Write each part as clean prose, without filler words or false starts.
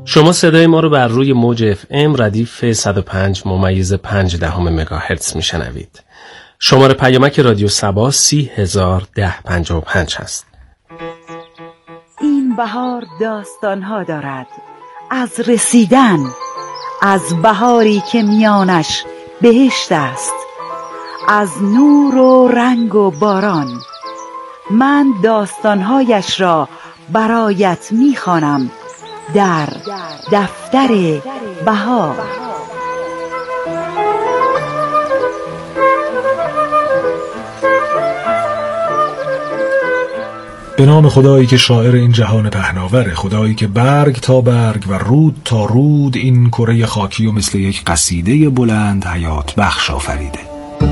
شما صدای ما رو بر روی موج FM ردیف 105.5 مگاهرتز میشنوید. شماره پیامک رادیو صبا 301055 هست. این بهار داستانها دارد از رسیدن، از بهاری که میانش بهشت است، از نور و رنگ و باران. من داستانهایش را برایت میخوانم در دفتر بهار. به نام خدایی که شاعر این جهان پهناوره، خدایی که برگ تا برگ و رود تا رود این کره خاکی و مثل یک قصیده بلند حیات بخش آفریده.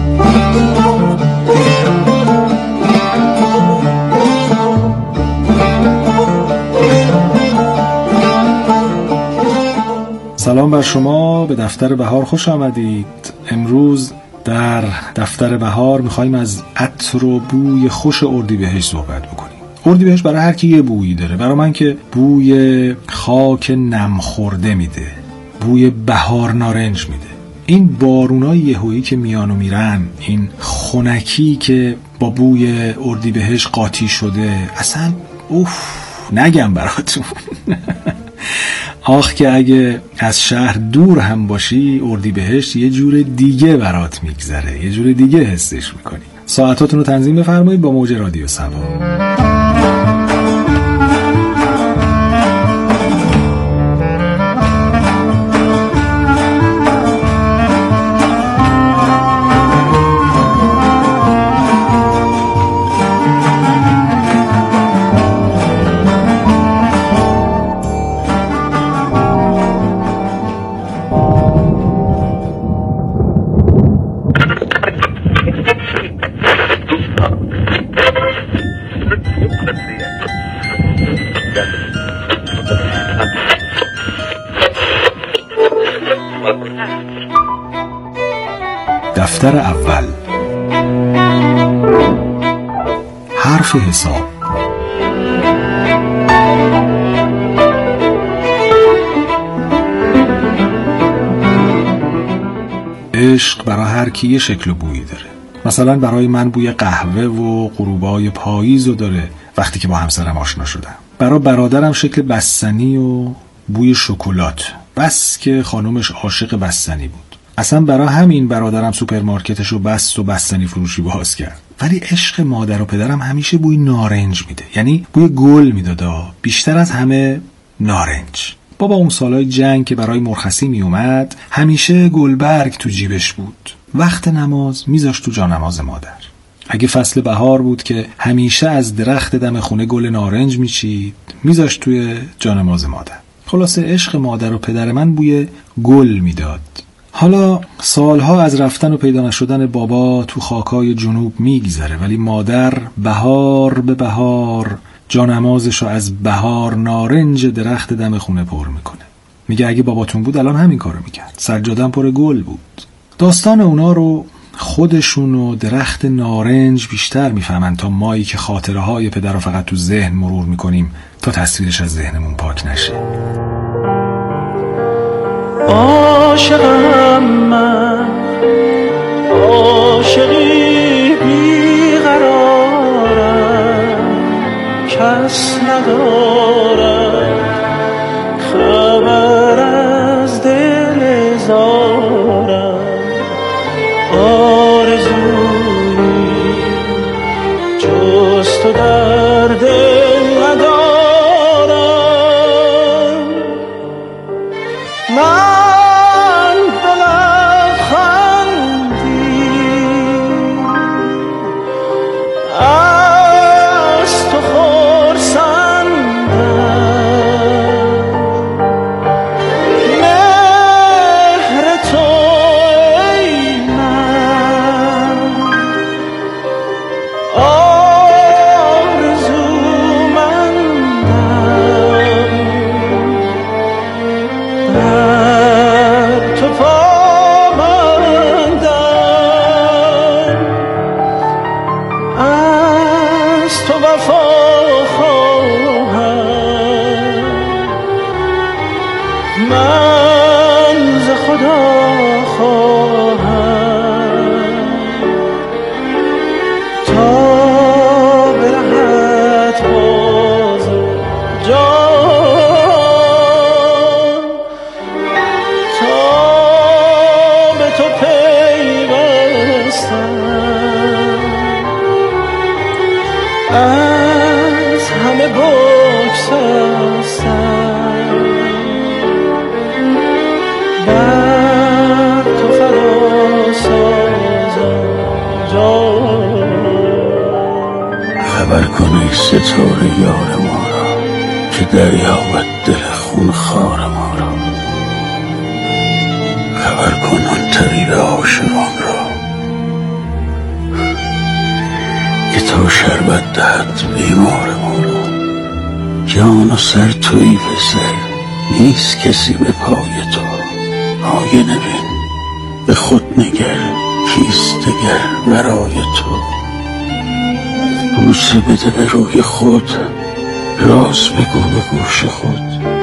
سلام بر شما، به دفتر بهار خوش آمدید. امروز در دفتر بهار میخواییم از عطر و بوی خوش اردیبهشت صحبت بکنیم. اردیبهشت برای هر کی یه بویی داره. برای من که بوی خاک نم خورده میده، بوی بهار نارنج میده. این بارونای یهویی که میان و میرن، این خنکی که با بوی اردیبهشت قاطی شده، اصلا نگم براتون. آخ که اگه از شهر دور هم باشی، اردیبهشت یه جور دیگه برات میگذره، یه جور دیگه حسش میکنی. ساعتاتون رو تنظیم بفرمایید با موج رادیو صبا. دفتر اول، حرف حساب. عشق برای هر کی یه شکل و بویی داره. مثلا برای من بوی قهوه و غروبای پاییزو داره وقتی که با همسرم آشنا شدم. برای برادرم شکل بستنی و بوی شکلات، بس که خانومش عاشق بستنی بود. اصلا برای همین برادرم سوپرمارکتش رو بست و بستنی فروشی باز کرد. ولی عشق مادر و پدرم همیشه بوی نارنج میده، یعنی بوی گل میداده، بیشتر از همه نارنج. بابا اون سالای جنگ که برای مرخصی میومد، همیشه گلبرگ تو جیبش بود. وقت نماز میذاشت تو جانماز مادر. اگه فصل بهار بود که همیشه از درخت دم خونه گل نارنج میچید، میذاشت توی جانماز مادر. خلاصه عشق مادر و پدر من بوی گل میداد. حالا سالها از رفتن و پیدا نشدن بابا تو خاکای جنوب میگذره، ولی مادر بهار به بهار جانمازشو از بهار نارنج درخت دم خونه پر میکنه. میگه اگه باباتون بود الان همین کارو میکرد، سجادم پر گل بود. داستان اونا رو خودشون و درخت نارنج بیشتر میفهمن تا مایی که خاطره های پدر رو فقط تو ذهن مرور میکنیم تا تصویرش از ذهنمون پاک نشه. عاشقم من، عاشقی بیقرارم، کس ندارم خبر از دل زارم. آرزویی جز تو در دل ندارم. من من ز خدا خواهم تا برهت باز جان، تا به تو پیوستم، از همه بگسستم، بر تو فدا سازم جان. خبر کن ای ستاره یار ما را که دریابد دل خون خوار ما را. خبر کن آن طبیب عاشقان را که تا شربت دهد بیمار ما را. جان و سر تویی به سر، نیست کسی به پای تو. آینه بین، به خود نگر، کیست دگر ورای تو. بوسه بده به روی خود، راز بگو به گوش خود.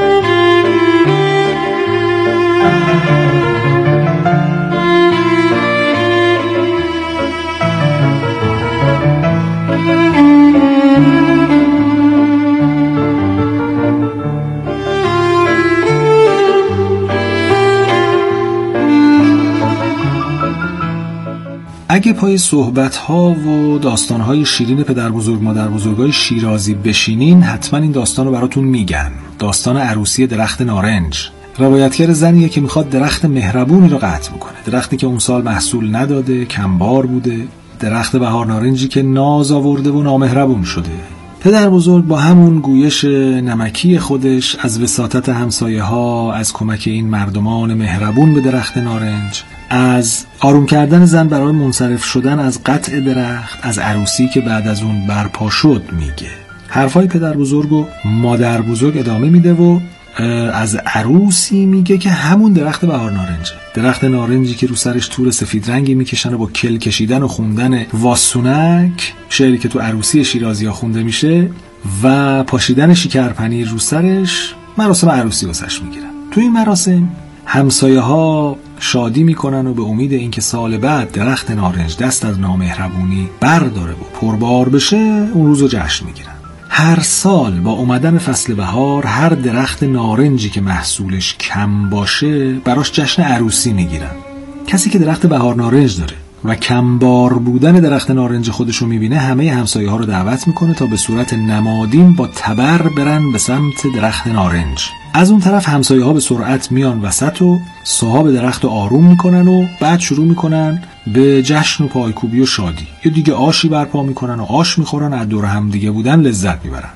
اگه پای صحبت‌ها و داستان‌های شیرین پدر بزرگ مادر بزرگای شیرازی بشینین، حتما این داستان رو براتون میگن. داستان عروسی درخت نارنج. روایتگر زنیه که میخواد درخت مهربونی رو قطع بکنه. درختی که اون سال محصول نداده، کمبار بوده. درخت بهار نارنجی که ناز آورده و نامهربون شده. پدر بزرگ با همون گویش نمکی خودش از وساطت همسایه ها، از کمک این مردمان مهربون به درخت نارنج، از آروم کردن زن برای منصرف شدن از قطع درخت، از عروسی که بعد از اون برپا شد میگه. حرفای پدر بزرگ و مادر بزرگ ادامه میده و از عروسی میگه که همون درخت بهار نارنجه. درخت نارنجی که رو سرش تور سفید رنگی میکشن و با کل کشیدن و خوندن واسونک، شعری که تو عروسی شیرازی ها خونده میشه، و پاشیدن شکرپنیر رو سرش، مراسم عروسی واسش میگیرن. تو این مراسم همسایه ها شادی میکنن و به امید اینکه سال بعد درخت نارنج دست از نامهربونی برداره و پربار بشه اون روزو جشن میگیرن. هر سال با اومدن فصل بهار هر درخت نارنجی که محصولش کم باشه براش جشن عروسی میگیرن. کسی که درخت بهار نارنج داره و کمبار بودن درخت نارنج خودشو میبینه همه همسایه ها رو دعوت میکنه تا به صورت نمادین با تبر برن به سمت درخت نارنج. از اون طرف همسایه ها به سرعت میان وسط و صاحب درخت رو آروم میکنن و بعد شروع میکنن به جشن و پایکوبی و شادی. یا دیگه آشی برپا میکنن و آش میخورن، از دور هم دیگه بودن لذت میبرن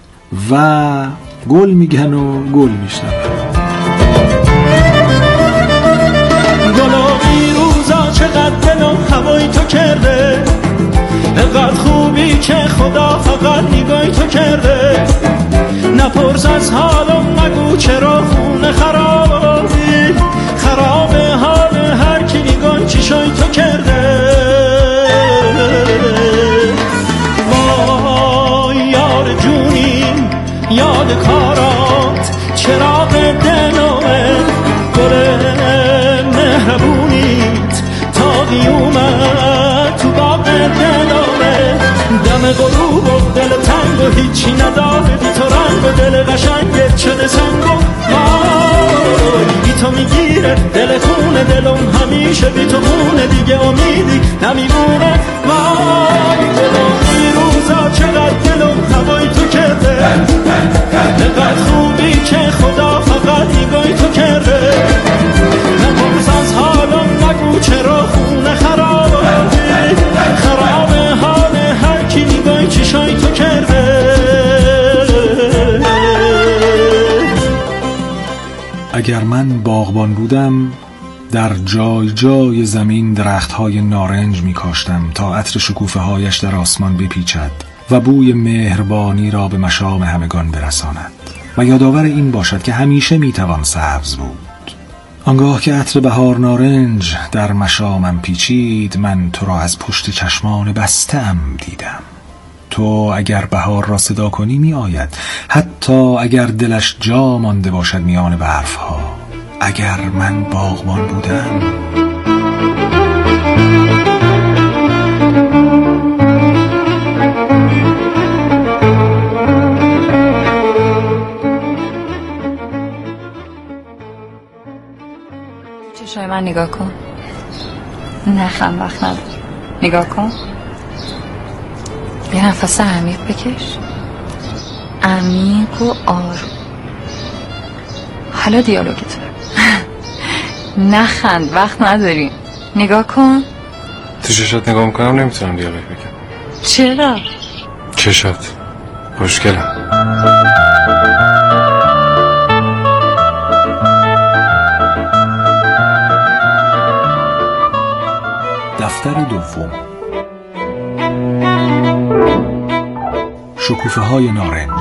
و گل میگن و گل میشنن. گلابی روزا چقدر دلم هوای تو کرده، اینقدر خوبی که خدا فقط نگاهی تو کرده. نپرس از حالم، مگو چرا خونه خرابی، خراب حال هر کی نگاه چشای تو کرده. وای یار جونی، یاد کارات، چراغ دلوه، گل مهربونیت تا قیومت تو باغ دلوه. دم غروب و دل تنگ و هیچی نداره بی تو، رنگ و دل قشنگت شده سنگ و وای بی تو میگیره دل خونه دلم، همیشه بی تو خونه دیگه امیدی نمیمونه. وای گلابی روزا چقدر دلم هوای تو کرده، اینقدر خوبی که خدا فقط نگاهی تو کرده. نپرس از حالم، نگو چرا خونه خرابی، خراب حال هر کی نگاهی چشای تو کرده. اگر من باغبان بودم در جای جای زمین درختهای نارنج می کاشتم تا عطر شکوفه هایش در آسمان بپیچد و بوی مهربانی را به مشام همگان برساند و یادآور این باشد که همیشه می توان سبز بود. آنگاه که عطر بهار نارنج در مشامم پیچید، من تو را از پشت چشمان بسته‌ام دیدم. تو اگر بهار را صدا کنی می آید، حتی اگر دلش جا مانده باشد میان برفها. اگر من باغبان بودم. چشای من نگاه کن. نخند، وقت نداری. نگاه کن. یه نفس عمیق بکش، عمیق و آروم. حالا دیالوگت. نخند، وقت نداریم. نگاه کن. تو چشات نگاه میکنم نمیتونم دیالوگ بگم. چرا؟ چشات مشکلم. دفتر دوم. شکوفه های نارنج.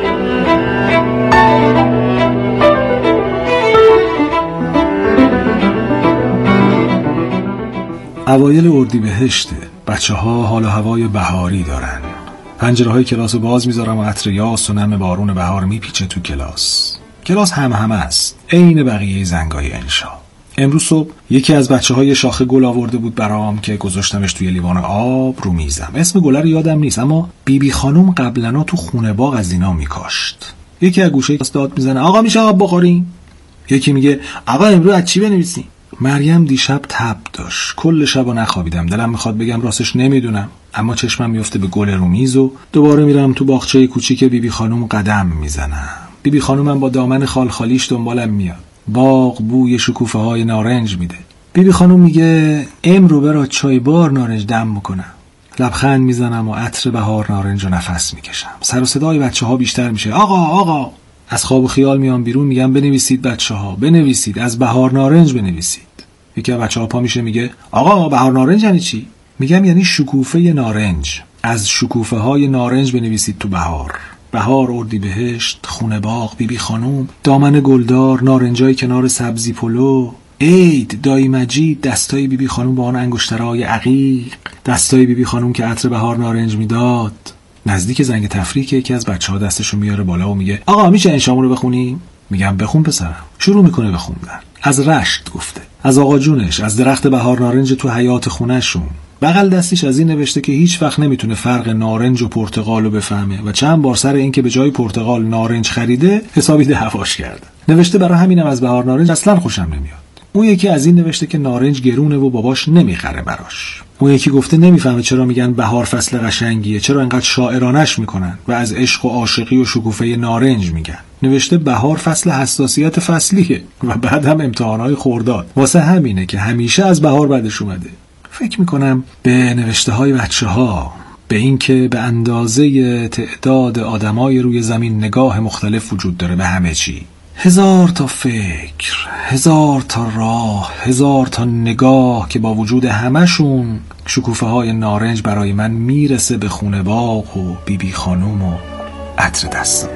اوایل اردیبهشته. بچه‌ها حال و هوای بهاری دارن. پنجره‌های کلاس باز میذارم و عطر یاس و نم بارون بهار میپیچه تو کلاس. کلاس همه است، عین بقیه زنگای انشا. امروز صبح یکی از بچه‌های شاخه گل آورده بود برام که گذاشتمش توی لیوان آب رو میزم. اسم گل رو یادم نیست، اما بیبی خانم قبلنا تو خونه باغ از اینا میکاشت. یکی از گوشه داد میزنه آقا میشه آب بخوریم؟ یکی میگه آقا امروز از چی بنویسیم؟ مریم دیشب تب داشت. کل شبو نخوابیدم. دلم میخواد بگم راستش نمیدونم، اما چشمم میفته به گل رو میز و دوباره میرم تو باغچه کوچیک بیبی خانم قدم میزنم. بیبی خانمم با دامن خال خالیش دنبالم میاد. باغ بوی شکوفه های نارنج میده. بیبی خانم میگه امرو برا چای بار نارنج دم میکنم. لبخند میزنم و عطر بهار نارنج رو نفس میکشم. سر و صدای بچه‌ها بیشتر میشه. آقا از خواب و خیال میام بیرون. میگم بنویسید بچه‌ها، بنویسید، از بهار نارنج بنویسید. یکی از بچه‌ها پا میشه میگه آقا بهار نارنج یعنی چی؟ میگم یعنی شکوفه نارنج. از شکوفه های نارنج بنویسید تو بهار. بهار، اردیبهشت، خونه باغ، بیبی خانوم، دامن گلدار، نارنجای کنار سبزی پلو، عید، دایی مجید، دستای بیبی خانوم با آن انگشترهای عقیق، دستای بیبی خانوم که عطر بهار نارنج میداد. نزدیک زنگ تفریح یکی از بچه‌ها دستشو میاره بالا و میگه آقا میشه انشامو رو بخونیم؟ میگم بخون پسرم. شروع میکنه بخوندن. از رشت گفته، از آقا جونش، از درخت بهار نارنج تو حیاط خونه‌شون. بغل دستیش از این نوشته که هیچ وقت نمیتونه فرق نارنج و پرتقال رو بفهمه و چند بار سر این که به جای پرتقال نارنج خریده حسابی دعواش کرده. نوشته برای همینم از بهار نارنج اصلا خوشم نمیاد. اون یکی از این نوشته که نارنج گرونه و باباش نمیخره براش. اون یکی گفته نمیفهمه چرا میگن بهار فصل قشنگیه، چرا انقدر شاعرانش میکنن و از عشق و عاشقی و شکوفه نارنج میگن. نوشته بهار فصل حساسیت فصلیه و بعد هم امتحانای خرداد. واسه همینه که همیشه از بهار بعدش اومده. فکر میکنم به نوشته های بچه ها، به این که به اندازه تعداد آدمای روی زمین نگاه مختلف وجود داره به همه چی. 1000 تا فکر، 1000 تا راه، 1000 تا نگاه که با وجود همشون شکوفه های نارنج برای من میرسه به خونه باغ و بیبی خانوم و عطر دستانش.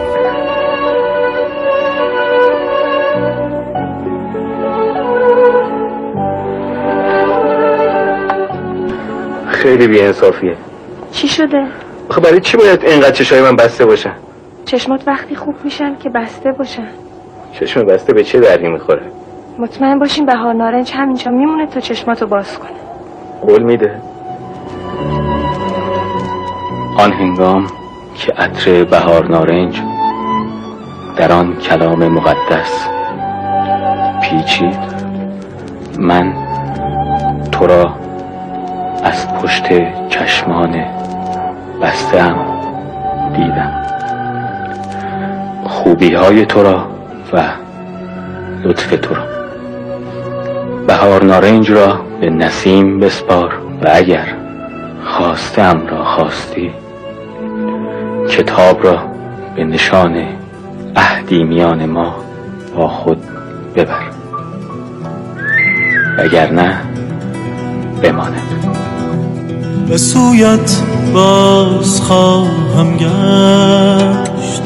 خیلی بی‌انصافیه. چی شده؟ آخه برای چی باید اینقدر چشای من بسته باشن؟ چشمات وقتی خوب میشن که بسته باشن. چشم بسته به چه دردی میخوره؟ مطمئن باشین بهار نارنج همینجا میمونه تا چشماتو باز کنه. قول میده. آن هنگام که عطر بهار نارنج در آن کلام مقدس پیچید، من تو را از پشت چشمان بسته‌ام دیدم. خوبی های تو را و لطف تو را. بهار نارنج را به نسیم بسپار و اگر خواستم را خواستی، کتاب را به نشان عهدی میان ما با خود ببر، وگرنه بماند. به سویت باز خواهم گشت،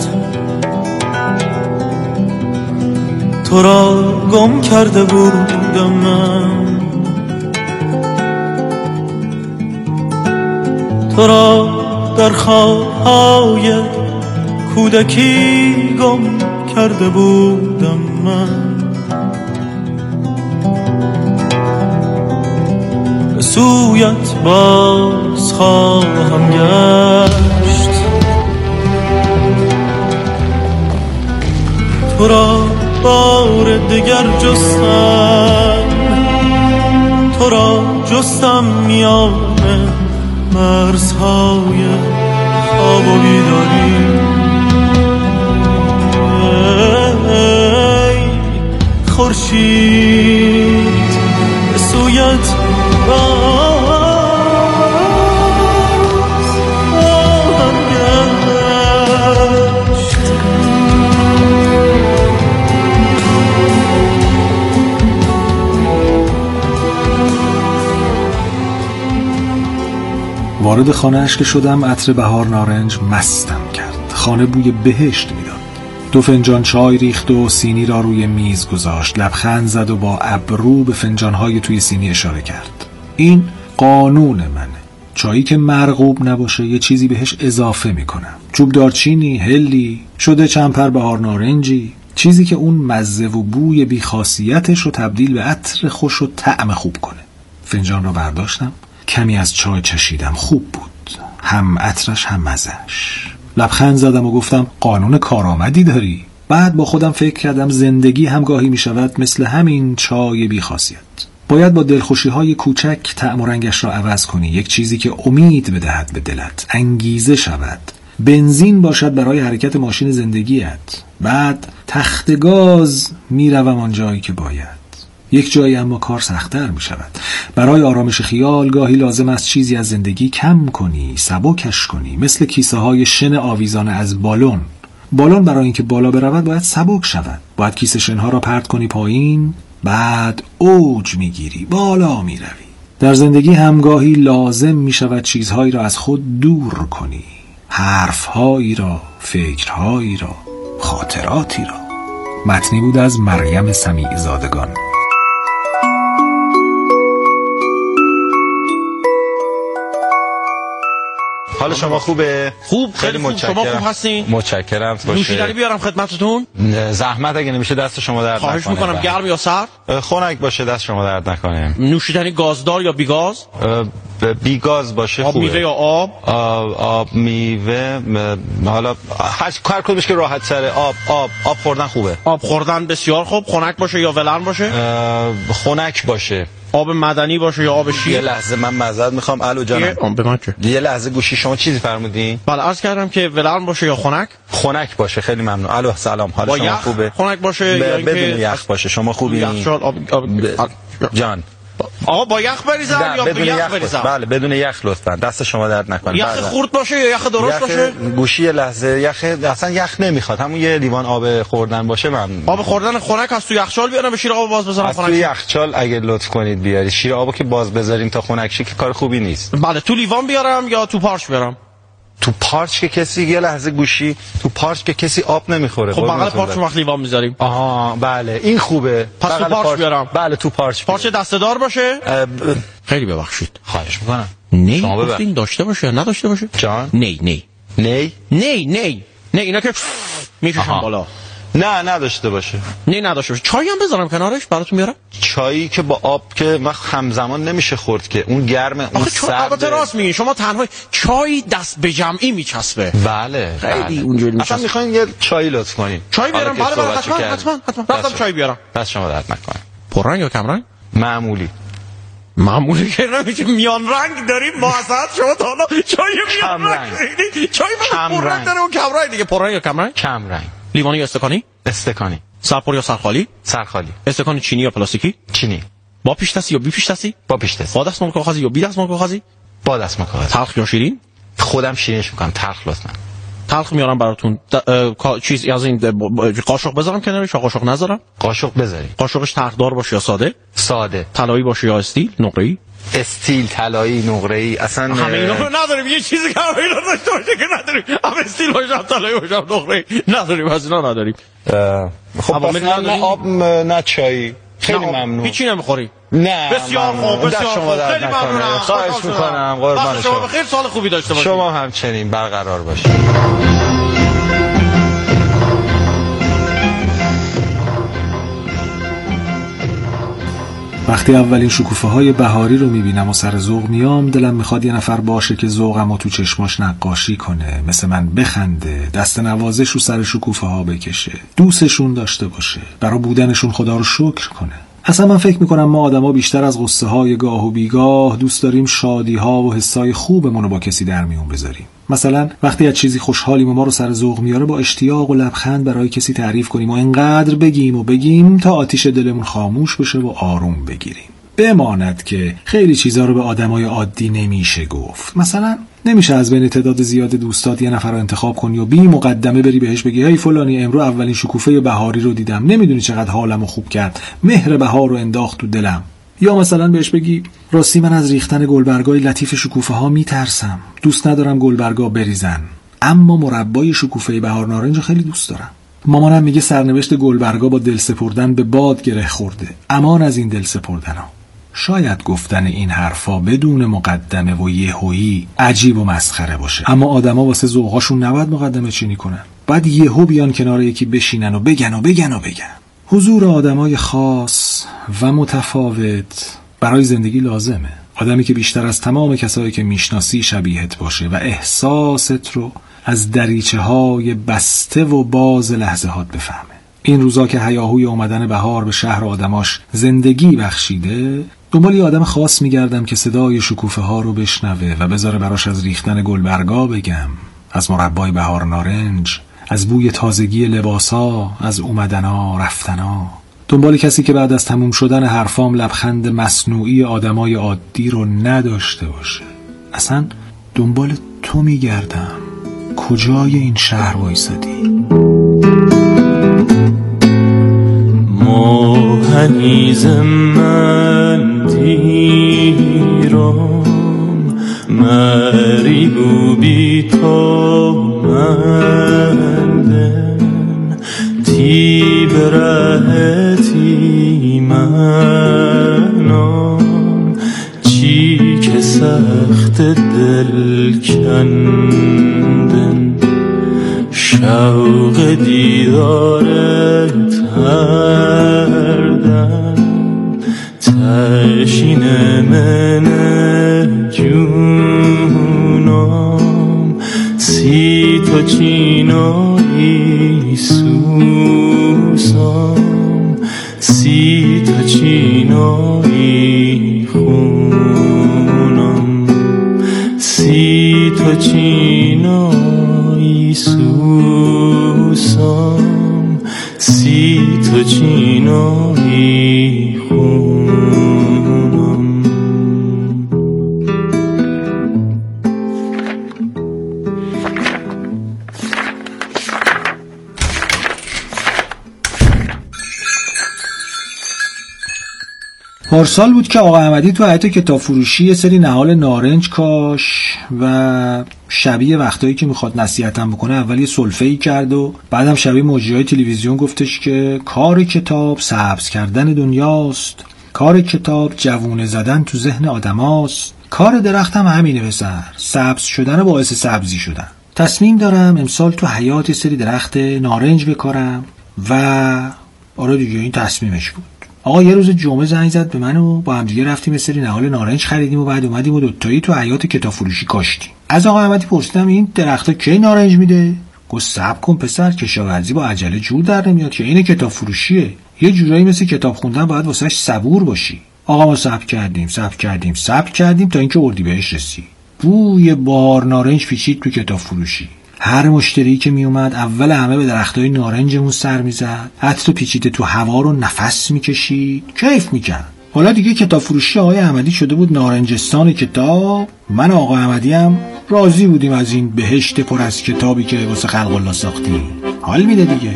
تو را گم کرده بودم من، تو را در خوابهای کودکی گم کرده بودم من. به سویت باز خواهم گشت. تو را بار دگر جستم، تو را جستم میان مرزهای خواب و بیداری. ای خورشید به سویت باز خواهم گشت. وارد خانه‌اش که شدم عطر بهار نارنج مستم کرد. خانه بوی بهشت میداد. 2 فنجان چای ریخت و سینی را روی میز گذاشت. لبخند زد و با ابرو به فنجان‌های توی سینی اشاره کرد. این قانون منه. چایی که مرغوب نباشه یه چیزی بهش اضافه میکنم. چوب دارچینی، هلی، شده چمپر بهار نارنجی، چیزی که اون مزه و بوی بی‌خاصیتش رو تبدیل به عطر خوش و طعم خوب کنه. فنجان را برداشتم، کمی از چای چشیدم. خوب بود، هم عطرش هم مزهش. لبخند زدم و گفتم قانون کارآمدی داری. بعد با خودم فکر کردم زندگی هم گاهی می شود مثل همین چای بی خاصیت. باید با دلخوشی های کوچک طعم و رنگش را عوض کنی. یک چیزی که امید بدهد به دلت، انگیزه شود، بنزین باشد برای حرکت ماشین زندگیت. بعد تخت گاز می روم آن جایی که باید. یک جایی اما کار سخت‌تر می شود. برای آرامش خیال گاهی لازم است چیزی از زندگی کم کنی، سبکش کنی، مثل کیسه های شن آویزان از بالون. بالون برای اینکه بالا برود باید سبک شود. باید کیسه شنها را پرت کنی پایین، بعد اوج می گیری، بالا می روی. در زندگی هم گاهی لازم می شود چیزهایی را از خود دور کنی، حرفهایی را، فکرهایی را، خاطراتی را. متنی بود از مریم سمیع زادگان. حال شما خوبه؟ خوب، خیلی خوب. شما خوب هستین؟ متشکرم. نوشیدنی بیارم خدمتتون؟ زحمت اگه نمیشه دست شما درد نکنه. خواهش میکنم. گرم یا سرد؟ خنک باشه، دست شما درد نکنه. نوشیدنی گازدار یا بیگاز؟ بیگاز باشه. آب خوبه. میوه یا آب؟ آب میوه. حالا هر کدومش که راحت تره. آب خوردن خوبه. آب خوردن بسیار خوب. خنک باشه یا ولرم باشه؟ خنک باشه. آب معدنی باشه یا آب شیر؟ یه لحظه من معذرت میخوام الو جانم. به من چه؟ یه لحظه گوشی شما چیزی فرمودین؟ بله عرض کردم که ولرم باشه یا خنک؟ خنک باشه. خیلی ممنون. الو سلام. حال شما خوبه؟ خنک باشه یا بدون یخ باشه. شما خوبین؟ جان آقا با یخ بریزم یا بدون یخ بریزم؟ بله بدون یخ لطفا. دست شما درد نکنه. یخ خورد باشه یا یخ درست باشه؟ گوشی لحظه یخ اصلا یخ نمیخواد. همون یه لیوان آب خوردن باشه. ممنون. آب خوردن خنک از تو یخچال بیارم به شیر آب باز بذارم خنک؟ تو یخچال اگه لطف کنید بیاری. شیر آبو که باز بذاریم تا خنک شه که کار خوبی نیست. بله تو لیوان بیارم یا تو پارچ بیارم؟ تو پارچ که کسی یه لحظه گوشی تو پارچ که کسی آب نمیخوره. خب بغل پارچ وقت لیوان میذاریم. آها بله این خوبه. پس تو پارچ بیارم. بله تو پارچ. پارچ دسته‌دار باشه؟ خیلی ببخشید. خواهش میکنم. نه گفتین داشته باشه یا نداشته باشه؟ جان نه اینا که میکشم بالا. نه نداشته باشه. نه نداشته باشه. چای هم بذارم کنارش براتون بیارم؟ چایی که با آب که وقت همزمان نمیشه خورد که اون گرمه اون سرده. البته راست میگین شما تنها چای دست به جمعی میچسبه. بله خیلی اونجوری میچسبه. اصلا میخواین یه چای لطف کنین؟ چای بیارم؟ بله حتما رفتم چای بیارم. دست شما درد نکنه. پررنگ یا کم رنگ؟ معمولی که نمیشه میان رنگ داریم ما اصلا شما تا حالا چای میان رنگ چای پررنگ داره و کم رنگ دیگه. پررنگ یا کم رنگ؟ کم رنگ. لیوانی یا استکانی؟ استکانی. سرپر یا سرخالی؟ سرخالی. استکان چینی یا پلاستیکی؟ چینی. با پیش دستی یا بی پیش دستی؟ با پیش دستی. با دستمال کاغذی یا بی دستمال کاغذی؟ با دستمال کاغذی. تلخ یا شیرین؟ خودم شیرینش میکنم. تلخ لطفا. تلخ میارم براتون. چیز از این قاشق بذارم کنارش یا قاشق نذارم؟ قاشق بذاری. قاشقش تلخدار باشه یا ساده؟ ساده. طلایی باشه یا استیل نقره‌ای؟ استیل، طلایی، نقره‌ای. اصلا همه اینا رو نداریم. یه چیزی که همه اینا داشته باشه که نداریم. هم استیل باشه هم طلایی باشه هم نقره‌ای نداریم. از اینا نداریم. خب نه آب نه چای. خیلی ممنون. هیچی نمیخوری؟ نه بسیار خوب بسیار خوب. خیلی ممنونم. خواهش میکنم. قربان شما. بخیر سال خوبی داشته باشید. شما همچنین برقرار باشید. وقتی اولین شکوفه‌های بهاری رو میبینم و سر ذوق میام، دلم میخواد یه نفر باشه که ذوقمو تو چشماش نقاشی کنه، مثل من بخنده، دست نوازش رو سر شکوفه‌ها بکشه، دوستشون داشته باشه، برای بودنشون خدا رو شکر کنه. اصلا من فکر میکنم ما آدما بیشتر از غصه های گاه و بیگاه دوست داریم شادی ها و حسای خوبمون رو با کسی در میون بذاریم. مثلا وقتی از چیزی خوشحالیم و ما رو سر ذوق میاره، با اشتیاق و لبخند برای کسی تعریف کنیم و انقدر بگیم تا آتیش دلمون خاموش بشه و آروم بگیریم. بماند که خیلی چیزا رو به آدمای عادی نمیشه گفت. مثلا نمیشه از بین تعداد زیاد دوستات یه نفر رو انتخاب کنی و بی مقدمه بری بهش بگی هی فلانی، امروز اولین شکوفه بهاری رو دیدم، نمیدونی چقدر حالمو خوب کرد، مهر بهار رو انداخت تو دلم. یا مثلا بهش بگی راستی من از ریختن گلبرگای لطیف شکوفه ها میترسم، دوست ندارم گلبرگا بریزن، اما مربای شکوفه بهار نارنج خیلی دوست دارم. مامانم میگه سرنوشت گلبرگا با دل سپردن به باد گره خورده، امان از این دل سپردنا. شاید گفتن این حرفا بدون مقدمه و یهویی عجیب و مسخره باشه، اما آدما واسه ذوقاشون نباید مقدمه چینی کنن. باید یهو بیان کنار یکی بشینن و بگن. حضور آدمای خاص و متفاوت برای زندگی لازمه. آدمی که بیشتر از تمام کسایی که میشناسی شبیهت باشه و احساست رو از دریچه های بسته و باز لحظه‌هات بفهمه. این روزا که هیاهوی اومدن بهار به شهر آدماش زندگی بخشیده، دنبال یه آدم خاص میگردم که صدای شکوفه ها رو بشنوه و بذاره براش از ریختن گلبرگا بگم، از مربای بهار نارنج، از بوی تازگی لباسا، از اومدنا رفتنا. دنبال کسی که بعد از تموم شدن حرفام لبخند مصنوعی آدمای عادی رو نداشته باشه. اصلا دنبال تو میگردم. کجای این شهر وایسادی؟ ماهنیز من دیرم مریبو بی تو مندن تی برهتی منم چی که سخت دل کندن شوق دیدارت هر دم تشین من جونم سی تو چینایی سوسم سی تو چینایی خونم سی تو چینایی سوسم سی تو چینایی خونم. پارسال بود که آقا احمدی تو حیاط کتاب فروشی یه سری نهال نارنج کاش و شبیه وقتایی که میخواد نصیحتم بکنه اول یه سلفه‌ای کرد و بعدم شبیه مجریای تلویزیون گفتش که کار کتاب سبز کردن دنیاست، کار کتاب جوونه زدن تو ذهن آدماست، کار درختم همینه پسر، سبز شدن و باعث سبزی شدن. تصمیم دارم امسال تو حیاط یه سری درخت نارنج بکارم و آره دیگه این تصمیمش بود. آقا یه روز جمعه زنگ زد به من و با هم دیگه رفتیم یه سری نهال نارنج خریدیم و بعد اومدیم و دوتایی تو حیاط کتاب فروشی کاشتیم. از آقا احمدی پرسیدم این درختا کی نارنج میده؟ گفت صبر کن پسر، کشاورزی با عجله جور در نمیاد که، این کتاب فروشیه، یه جورایی مثل کتاب خوندن باید واسش صبور باشی. آقا ما صبر کردیم تا اینکه اردیبهشت رسید. بوی بار نارنج پیچید تو کتاب فروشی. هر مشتری که می اومد اول همه به درختای نارنجمون سر میزد، عطر پیچیده تو هوا رو نفس میکشید، کیف میکرد. حالا دیگه کتاب فروشی آقای احمدی شده بود نارنجستان کتاب. من و آقا احمدی هم راضی بودیم از این بهشت پر از کتابی که واسه خلق الله ساختیم. حال میده دیگه.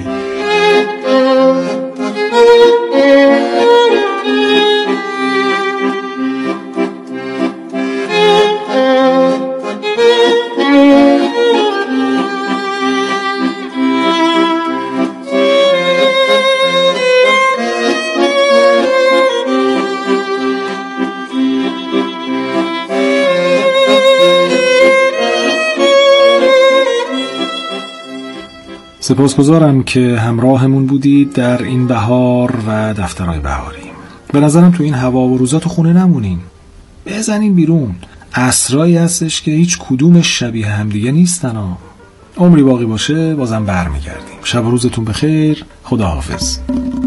سپاسگزارم که همراهمون بودید در این بهار و دفترهای بهاری. به نظرم تو این هوا و روزا تو خونه نمونین، بزنین بیرون. عصرایی هستش که هیچ کدومش شبیه همدیگه نیستن ها. عمری باقی باشه بازم برمیگردیم. شب و روزتون بخیر. خداحافظ.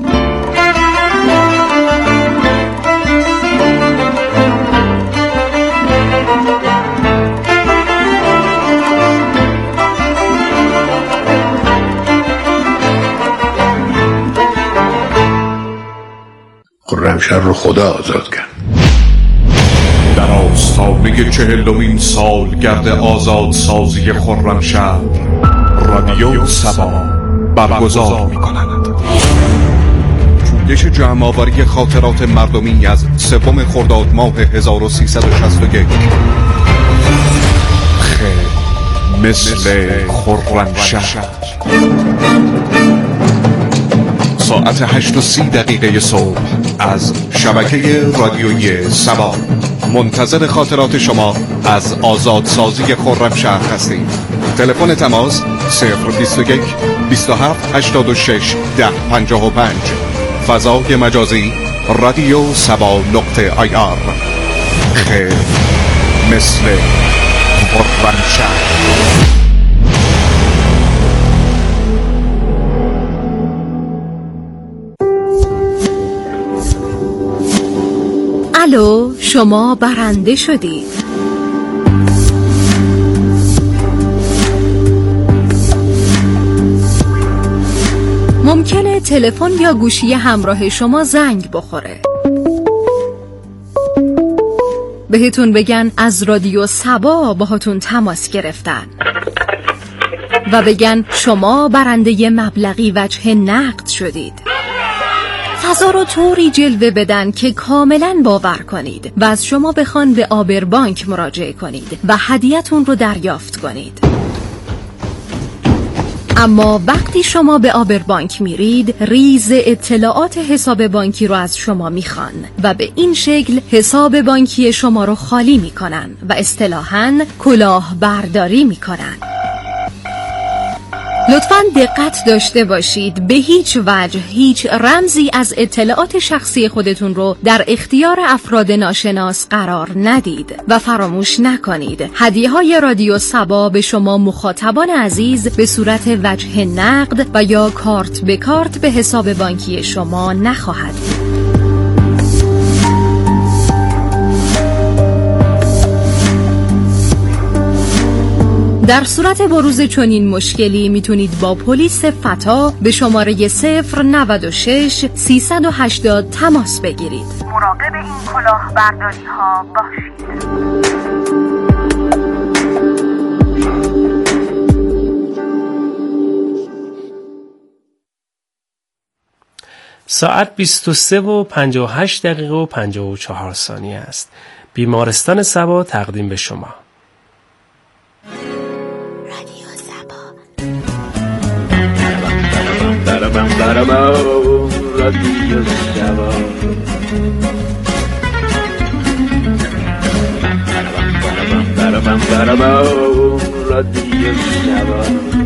خرمشهر رو خدا آزاد کرد. در آستانه 40مین سالگرد آزادسازی خرمشهر رادیو سبا برگزار می‌کند جویش جمع‌آوری خاطرات مردمی از 3 خرداد ماه 1361. خیلی مثل خرمشهر. ساعت 8:30 صبح از شبکه رادیویی سبا منتظر خاطرات شما از آزادسازی خرمشهر هستیم. تلفن تماس 021 27 86 1055. فضای مجازی رادیو سبا .ir. خیلی مثل خرمشهر. الو، شما برنده شدید. ممکنه تلفن یا گوشی همراه شما زنگ بخوره. بهتون بگن از رادیو سبا باهاتون تماس گرفتن و بگن شما برنده مبلغی وجه نقد شدید. فضا رو طوری جلوه بدن که کاملا باور کنید و از شما بخوان به آبربانک مراجعه کنید و هدیه‌تون رو دریافت کنید. اما وقتی شما به آبربانک میرید، ریز اطلاعات حساب بانکی رو از شما میخوان و به این شکل حساب بانکی شما رو خالی میکنن و اصطلاحاً کلاهبرداری میکنن. لطفاً دقت داشته باشید، به هیچ وجه هیچ رمزی از اطلاعات شخصی خودتون رو در اختیار افراد ناشناس قرار ندید و فراموش نکنید هدیه‌های رادیو سبا به شما مخاطبان عزیز به صورت وجه نقد و یا کارت به کارت به حساب بانکی شما نخواهد بود. در صورت بروز چنین مشکلی میتونید با پلیس فتا به شماره 096 380 تماس بگیرید. مراقب این کلاهبرداری ها باشید. ساعت 23:58:54 است. بیمارستان سبا تقدیم به شما. رادیو سبا رادیو سبا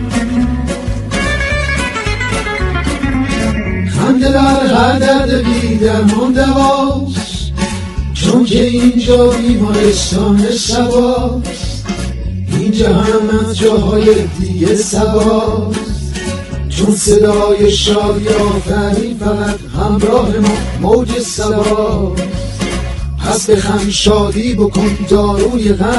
خنده در هر درد بی‌درمان دواست، چون که اینجا بیمارستان سباست. اینجا هم از جاهای دیگه سباست، چون صدای شادی آفرین فقط همراه ما موج سباست. پس بخند شادی بکن داروی غم